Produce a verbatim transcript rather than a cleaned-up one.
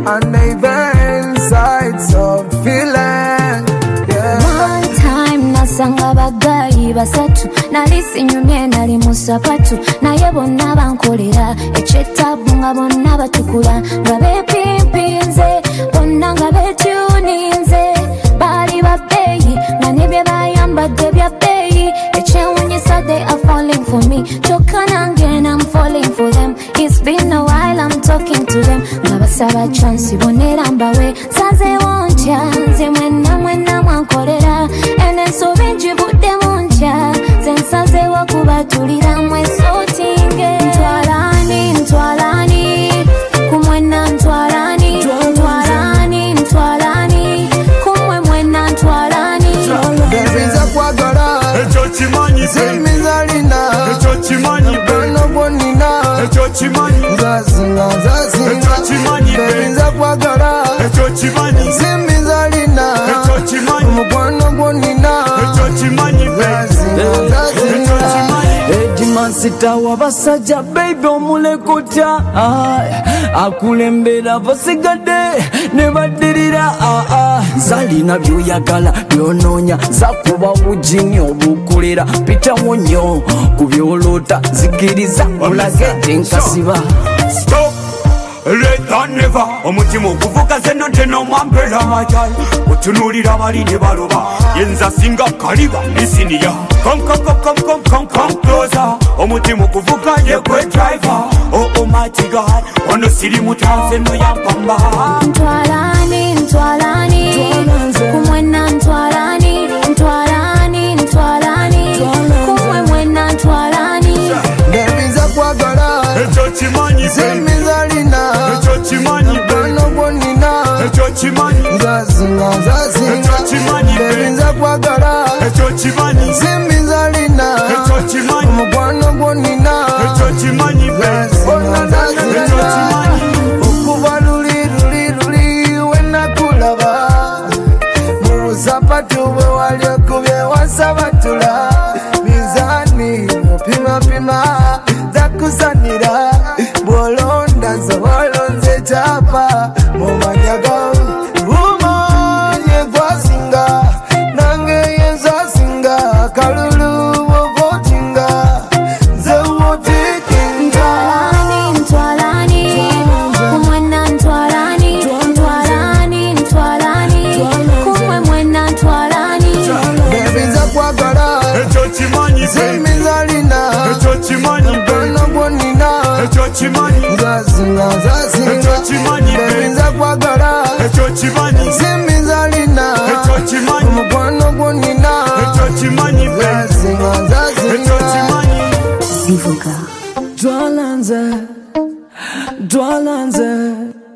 and the event sides of feeling. Yeah. One time nasanga bagayi basatu nali sinyumye nali musapatu naye bonna bankolera ekyetabu nga bonna batukula nga bepimpinze bonna nga betuninze bali babbeeyi nga nebye bayambadde bya bbeeyi ekyewunyisa they are falling for me kyokka nange I'm falling for them. It's been a while I'm talking to them nga basaba chance bonera mbawe saze wontya nze mwenna mwenna mwankolera ene nsobi njibudde muntya ze nsazewo kubatulira mwesotinge ntwalani ntwalani kumwena ntwalani ntwalani ntwalani kumwe mwena ntwalani bebiza kwagala ekyo kimanyi zimizalina ekyo kimanyi bano bonina ekyo kimanyi nzazinga nzazinga ekyo kimanyi bebiza kwagala ekyo kimanyi zimizalina ekyo kimanyi mukwano bonina ekyo kimanyi nzazinga nzazinga Edimansita wabasajja baby omulekutya akulembera basigadde ne baddirira zalina byoyagala byonoonya zakuba bujini obukulira pitawo nnyo ku byolota zikiriza olage nkasiba Stop! Let and never omutima oguvuga zeno teno mwambela majal otunulira bali ne baloba yenza singa kaliba nisiniya come come come come come come come closer omutima oguvuga ye kwe driver oh oh mighty God ono siri mutanze no yampamba ntwalani ntwalani kumwena ntwalani ntwalani ntwalani kumwe mwena ntwalani bebiza kwagala ekyo kimanyi zimizalina ekyo kimanyi bano bonina ekyo kimanyi nzazinga nzazinga ekyo kimanyi bebiza kwagala ekyo kimanyi zimizalina ekyo kimanyi mukwano bonina ekyo kimanyi ekyo kimanyi okuba luli luli luli wenakulaba mu busapatu bwe wali okubye wasabatula mizani mupimapima zakusanira bwolonda nsobolonze kyapa mu manyaga bumanye gwasinga nange yenzasinga kalulu wovotinga zewotikinga ntwalani kumwena ntwalani ntwalani ntwalani kumwe mwena ntwalani bebiza kwagala ekyo kimanyi zimizalina ekyo kimanyi bano bonina ekyo kimanyi nzazinga nzazinga ekyo kimanyi bebiza kwagala ekyo kimanyi zimizalina ekyo kimanyi mukwano bonina ekyo kimanyi nzazinga ekyo nzazinga kimanyi zivuga Dwalanze, dwalanze